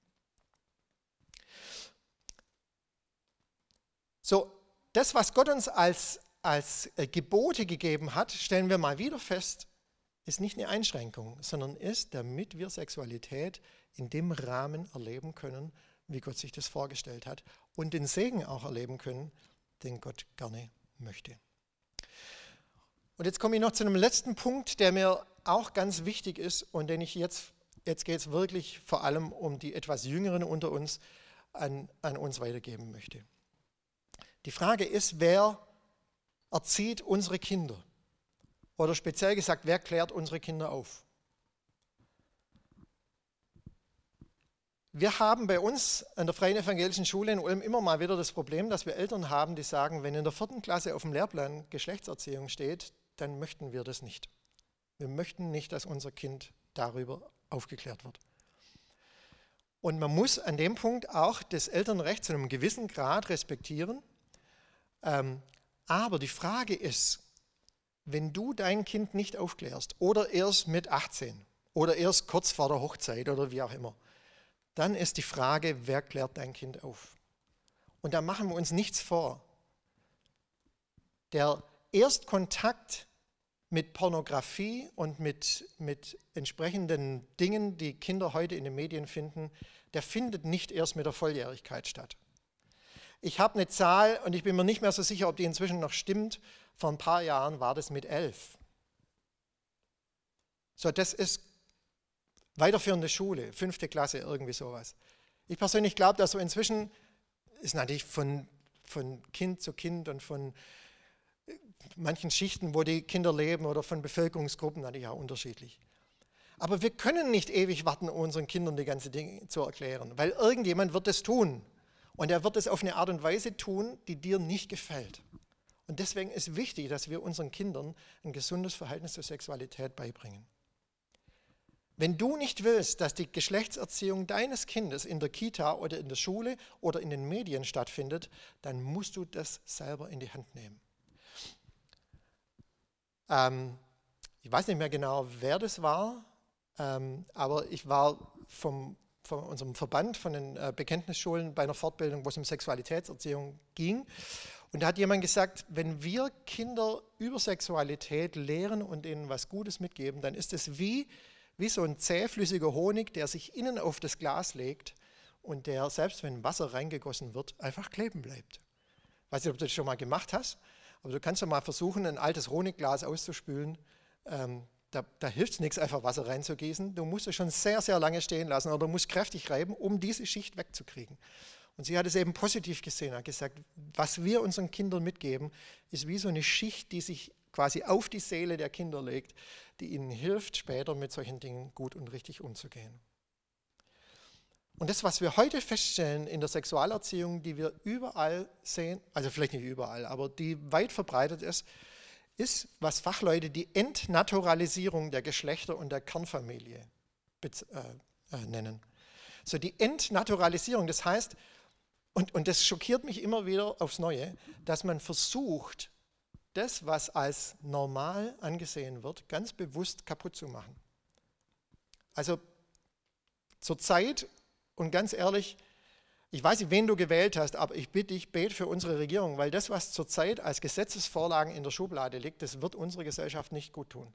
So, das, was Gott uns als, als äh, Gebote gegeben hat, stellen wir mal wieder fest, ist nicht eine Einschränkung, sondern ist, damit wir Sexualität in dem Rahmen erleben können, wie Gott sich das vorgestellt hat und den Segen auch erleben können, den Gott gerne möchte. Und jetzt komme ich noch zu einem letzten Punkt, der mir auch ganz wichtig ist und den ich jetzt, jetzt geht es wirklich vor allem um die etwas Jüngeren unter uns, an, an uns weitergeben möchte. Die Frage ist, wer erzieht unsere Kinder? Oder speziell gesagt, wer klärt unsere Kinder auf? Wir haben bei uns an der Freien Evangelischen Schule in Ulm immer mal wieder das Problem, dass wir Eltern haben, die sagen, wenn in der vierten Klasse auf dem Lehrplan Geschlechtserziehung steht, dann möchten wir das nicht. Wir möchten nicht, dass unser Kind darüber aufgeklärt wird. Und man muss an dem Punkt auch das Elternrecht zu einem gewissen Grad respektieren. Ähm, aber die Frage ist, wenn du dein Kind nicht aufklärst oder erst mit achtzehn oder erst kurz vor der Hochzeit oder wie auch immer, dann ist die Frage, wer klärt dein Kind auf? Und da machen wir uns nichts vor. Der Erstkontakt mit Pornografie und mit, mit entsprechenden Dingen, die Kinder heute in den Medien finden, der findet nicht erst mit der Volljährigkeit statt. Ich habe eine Zahl und ich bin mir nicht mehr so sicher, ob die inzwischen noch stimmt. Vor ein paar Jahren war das mit elf. So, das ist weiterführende Schule, fünfte Klasse, irgendwie sowas. Ich persönlich glaube, dass so inzwischen, ist natürlich von, von Kind zu Kind und von manchen Schichten, wo die Kinder leben oder von Bevölkerungsgruppen, natürlich auch unterschiedlich. Aber wir können nicht ewig warten, um unseren Kindern die ganzen Dinge zu erklären, weil irgendjemand wird es tun. Und er wird es auf eine Art und Weise tun, die dir nicht gefällt. Und deswegen ist wichtig, dass wir unseren Kindern ein gesundes Verhältnis zur Sexualität beibringen. Wenn du nicht willst, dass die Geschlechtserziehung deines Kindes in der Kita oder in der Schule oder in den Medien stattfindet, dann musst du das selber in die Hand nehmen. Ähm, ich weiß nicht mehr genau, wer das war, ähm, aber ich war vom, von unserem Verband, von den äh, Bekenntnisschulen bei einer Fortbildung, wo es um Sexualitätserziehung ging. Und da hat jemand gesagt, wenn wir Kinder über Sexualität lehren und ihnen was Gutes mitgeben, dann ist es wie, wie so ein zähflüssiger Honig, der sich innen auf das Glas legt und der, selbst wenn Wasser reingegossen wird, einfach kleben bleibt. Ich weiß nicht, ob du das schon mal gemacht hast, aber du kannst ja mal versuchen, ein altes Honigglas auszuspülen. Ähm, da, da hilft es nichts, einfach Wasser reinzugießen. Du musst es schon sehr, sehr lange stehen lassen oder du musst kräftig reiben, um diese Schicht wegzukriegen. Und sie hat es eben positiv gesehen, hat gesagt, was wir unseren Kindern mitgeben, ist wie so eine Schicht, die sich quasi auf die Seele der Kinder legt, die ihnen hilft, später mit solchen Dingen gut und richtig umzugehen. Und das, was wir heute feststellen in der Sexualerziehung, die wir überall sehen, also vielleicht nicht überall, aber die weit verbreitet ist, ist, was Fachleute die Entnaturalisierung der Geschlechter und der Kernfamilie äh, äh, nennen. So die Entnaturalisierung, das heißt, und, und das schockiert mich immer wieder aufs Neue, dass man versucht, das, was als normal angesehen wird, ganz bewusst kaputt zu machen. Also zur Zeit, und ganz ehrlich, ich weiß nicht, wen du gewählt hast, aber ich bitte dich, bete für unsere Regierung, weil das, was zurzeit als Gesetzesvorlagen in der Schublade liegt, das wird unsere Gesellschaft nicht gut tun.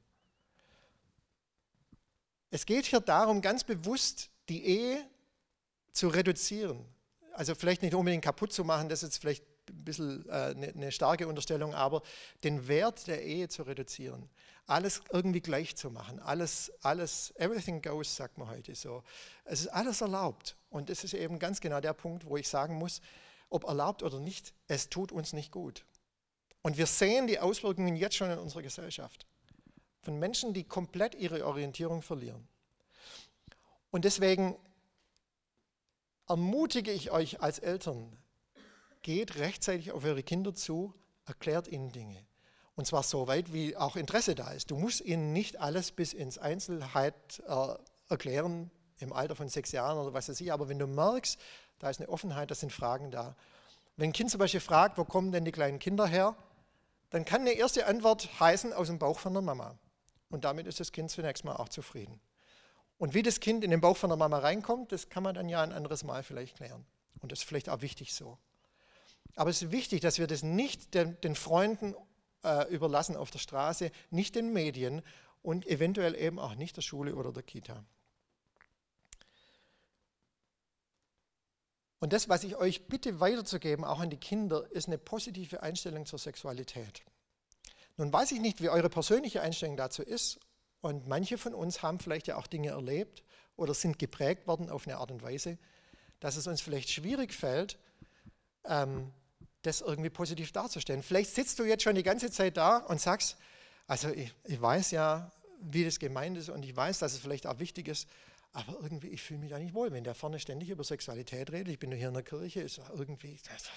Es geht hier darum, ganz bewusst die Ehe zu reduzieren. Also vielleicht nicht unbedingt kaputt zu machen, das ist jetzt vielleicht ein bisschen äh, eine, eine starke Unterstellung, aber den Wert der Ehe zu reduzieren. Alles irgendwie gleich zu machen. Alles, alles, everything goes, sagt man heute so. Es ist alles erlaubt. Und das ist eben ganz genau der Punkt, wo ich sagen muss, ob erlaubt oder nicht, es tut uns nicht gut. Und wir sehen die Auswirkungen jetzt schon in unserer Gesellschaft. Von Menschen, die komplett ihre Orientierung verlieren. Und deswegen ermutige ich euch als Eltern, geht rechtzeitig auf eure Kinder zu, erklärt ihnen Dinge. Und zwar so weit, wie auch Interesse da ist. Du musst ihnen nicht alles bis ins Einzelheit äh, erklären, im Alter von sechs Jahren oder was weiß ich. Aber wenn du merkst, da ist eine Offenheit, da sind Fragen da. Wenn ein Kind zum Beispiel fragt, wo kommen denn die kleinen Kinder her, dann kann eine erste Antwort heißen, aus dem Bauch von der Mama. Und damit ist das Kind zunächst mal auch zufrieden. Und wie das Kind in den Bauch von der Mama reinkommt, das kann man dann ja ein anderes Mal vielleicht klären. Und das ist vielleicht auch wichtig so. Aber es ist wichtig, dass wir das nicht den, den Freunden äh, überlassen auf der Straße, nicht den Medien und eventuell eben auch nicht der Schule oder der Kita. Und das, was ich euch bitte weiterzugeben, auch an die Kinder, ist eine positive Einstellung zur Sexualität. Nun weiß ich nicht, wie eure persönliche Einstellung dazu ist. Und manche von uns haben vielleicht ja auch Dinge erlebt oder sind geprägt worden auf eine Art und Weise, dass es uns vielleicht schwierig fällt, ähm, das irgendwie positiv darzustellen. Vielleicht sitzt du jetzt schon die ganze Zeit da und sagst, also ich, ich weiß ja, wie das gemeint ist und ich weiß, dass es vielleicht auch wichtig ist, aber irgendwie, ich fühle mich da nicht wohl, wenn der vorne ständig über Sexualität redet. Ich bin nur hier in der Kirche, ist irgendwie...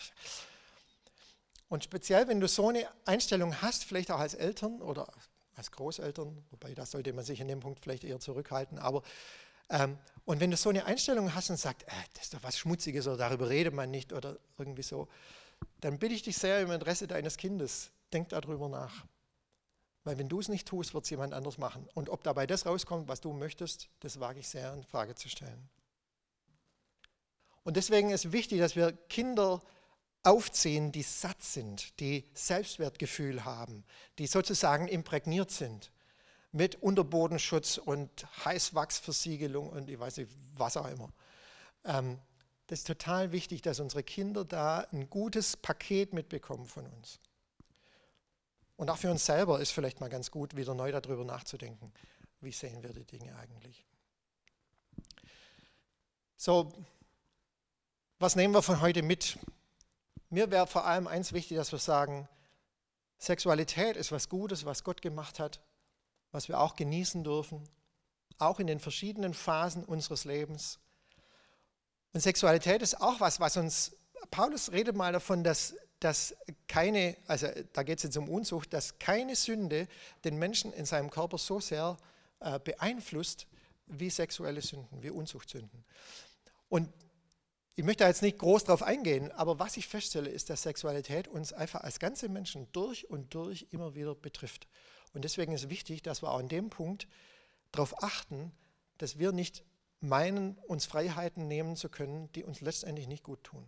Und speziell, wenn du so eine Einstellung hast, vielleicht auch als Eltern oder als Großeltern, wobei da sollte man sich in dem Punkt vielleicht eher zurückhalten, aber ähm, und wenn du so eine Einstellung hast und sagst, äh, das ist doch was Schmutziges oder darüber redet man nicht oder irgendwie so, dann bitte ich dich sehr im Interesse deines Kindes, denk darüber nach. Weil wenn du es nicht tust, wird es jemand anders machen. Und ob dabei das rauskommt, was du möchtest, das wage ich sehr in Frage zu stellen. Und deswegen ist wichtig, dass wir Kinder aufziehen, die satt sind, die Selbstwertgefühl haben, die sozusagen imprägniert sind mit Unterbodenschutz und Heißwachsversiegelung und ich weiß nicht, was auch immer. Ähm, das ist total wichtig, dass unsere Kinder da ein gutes Paket mitbekommen von uns. Und auch für uns selber ist vielleicht mal ganz gut, wieder neu darüber nachzudenken, wie sehen wir die Dinge eigentlich. So, was nehmen wir von heute mit? Mir wäre vor allem eins wichtig, dass wir sagen, Sexualität ist was Gutes, was Gott gemacht hat, was wir auch genießen dürfen, auch in den verschiedenen Phasen unseres Lebens. Und Sexualität ist auch was, was uns, Paulus redet mal davon, dass, dass keine, also da geht es jetzt um Unzucht, dass keine Sünde den Menschen in seinem Körper so sehr äh, beeinflusst wie sexuelle Sünden, wie Unzuchtsünden. Und ich möchte da jetzt nicht groß drauf eingehen, aber was ich feststelle, ist, dass Sexualität uns einfach als ganze Menschen durch und durch immer wieder betrifft. Und deswegen ist es wichtig, dass wir auch an dem Punkt darauf achten, dass wir nicht meinen, uns Freiheiten nehmen zu können, die uns letztendlich nicht gut tun.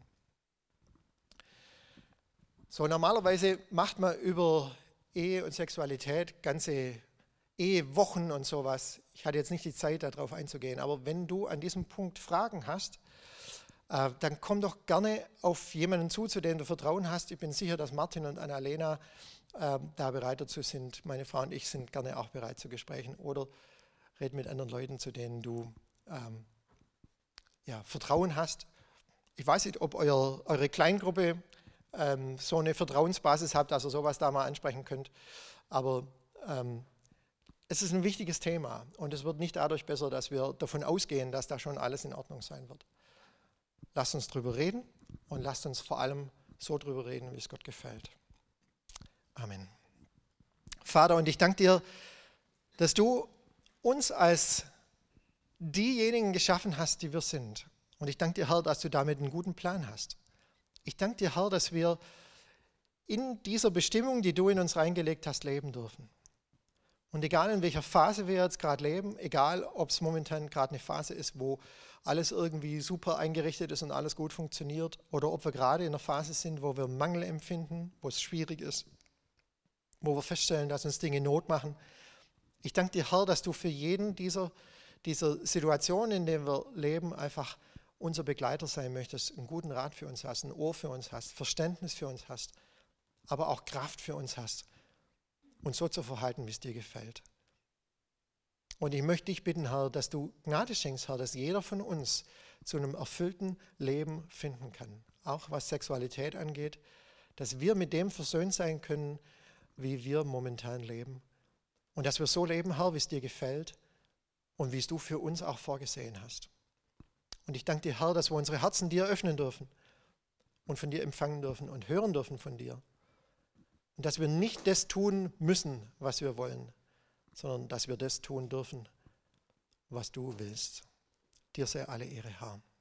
So, normalerweise macht man über Ehe und Sexualität ganze Ehewochen und sowas. Ich hatte jetzt nicht die Zeit, darauf einzugehen, aber wenn du an diesem Punkt Fragen hast, äh, dann komm doch gerne auf jemanden zu, zu dem du Vertrauen hast. Ich bin sicher, dass Martin und Annalena äh, da bereit dazu sind. Meine Frau und ich sind gerne auch bereit zu Gesprächen. Oder red mit anderen Leuten, zu denen du ähm, ja, Vertrauen hast. Ich weiß nicht, ob euer, eure Kleingruppe ähm, so eine Vertrauensbasis habt, dass ihr sowas da mal ansprechen könnt. Aber ähm, es ist ein wichtiges Thema und es wird nicht dadurch besser, dass wir davon ausgehen, dass da schon alles in Ordnung sein wird. Lasst uns drüber reden und lasst uns vor allem so drüber reden, wie es Gott gefällt. Amen. Vater, und ich danke dir, dass du uns als diejenigen geschaffen hast, die wir sind. Und ich danke dir, Herr, dass du damit einen guten Plan hast. Ich danke dir, Herr, dass wir in dieser Bestimmung, die du in uns reingelegt hast, leben dürfen. Und egal in welcher Phase wir jetzt gerade leben, egal ob es momentan gerade eine Phase ist, wo alles irgendwie super eingerichtet ist und alles gut funktioniert, oder ob wir gerade in einer Phase sind, wo wir Mangel empfinden, wo es schwierig ist, wo wir feststellen, dass uns Dinge Not machen. Ich danke dir, Herr, dass du für jeden dieser, dieser Situationen, in denen wir leben, einfach unser Begleiter sein möchtest, einen guten Rat für uns hast, ein Ohr für uns hast, Verständnis für uns hast, aber auch Kraft für uns hast, uns so zu verhalten, wie es dir gefällt. Und ich möchte dich bitten, Herr, dass du Gnade schenkst, Herr, dass jeder von uns zu einem erfüllten Leben finden kann. Auch was Sexualität angeht, dass wir mit dem versöhnt sein können, wie wir momentan leben. Und dass wir so leben, Herr, wie es dir gefällt und wie es du für uns auch vorgesehen hast. Und ich danke dir, Herr, dass wir unsere Herzen dir öffnen dürfen und von dir empfangen dürfen und hören dürfen von dir. Und dass wir nicht das tun müssen, was wir wollen, sondern dass wir das tun dürfen, was du willst. Dir sei alle Ehre, Herr.